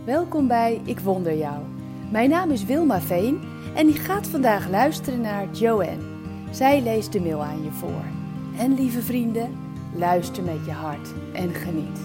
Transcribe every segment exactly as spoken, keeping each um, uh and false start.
welkom bij Ik Wonder Jou. Mijn naam is Wilma Veen en ik ga vandaag luisteren naar Joanne. Zij leest de mail aan je voor. En lieve vrienden, luister met je hart en geniet.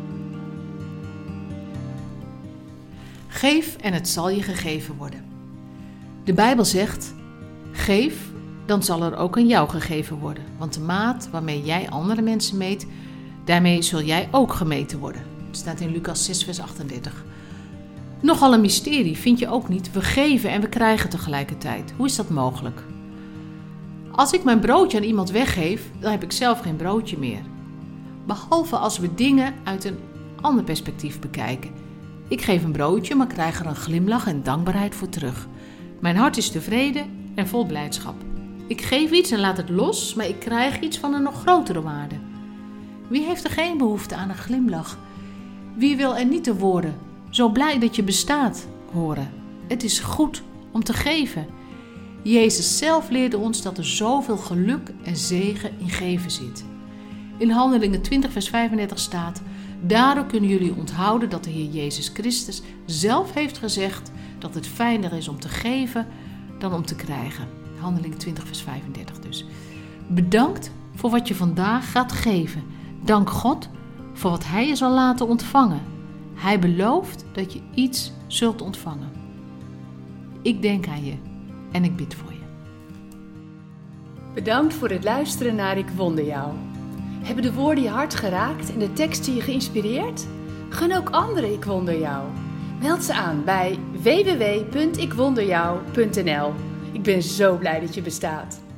Geef en het zal je gegeven worden. De Bijbel zegt, geef, dan zal er ook aan jou gegeven worden. Want de maat waarmee jij andere mensen meet, daarmee zul jij ook gemeten worden. Het staat in Lucas zes vers achtendertig. Nogal een mysterie, vind je ook niet? We geven en we krijgen tegelijkertijd. Hoe is dat mogelijk? Als ik mijn broodje aan iemand weggeef, dan heb ik zelf geen broodje meer. Behalve als we dingen uit een ander perspectief bekijken. Ik geef een broodje, maar krijg er een glimlach en dankbaarheid voor terug. Mijn hart is tevreden en vol blijdschap. Ik geef iets en laat het los, maar ik krijg iets van een nog grotere waarde. Wie heeft er geen behoefte aan een glimlach? Wie wil er niet de woorden, zo blij dat je bestaat, horen? Het is goed om te geven. Jezus zelf leerde ons dat er zoveel geluk en zegen in geven zit. In Handelingen twintig vers vijfendertig staat, daardoor kunnen jullie onthouden dat de Heer Jezus Christus zelf heeft gezegd dat het fijner is om te geven dan om te krijgen. Handelingen twintig vers vijfendertig dus. Bedankt voor wat je vandaag gaat geven. Dank God voor wat Hij je zal laten ontvangen. Hij belooft dat je iets zult ontvangen. Ik denk aan je en ik bid voor je. Bedankt voor het luisteren naar Ik Wonder Jou. Hebben de woorden je hart geraakt en de teksten je geïnspireerd? Gun ook anderen Ik Wonder Jou. Meld ze aan bij w w w punt ik wonder jou punt n l. Ik ben zo blij dat je bestaat.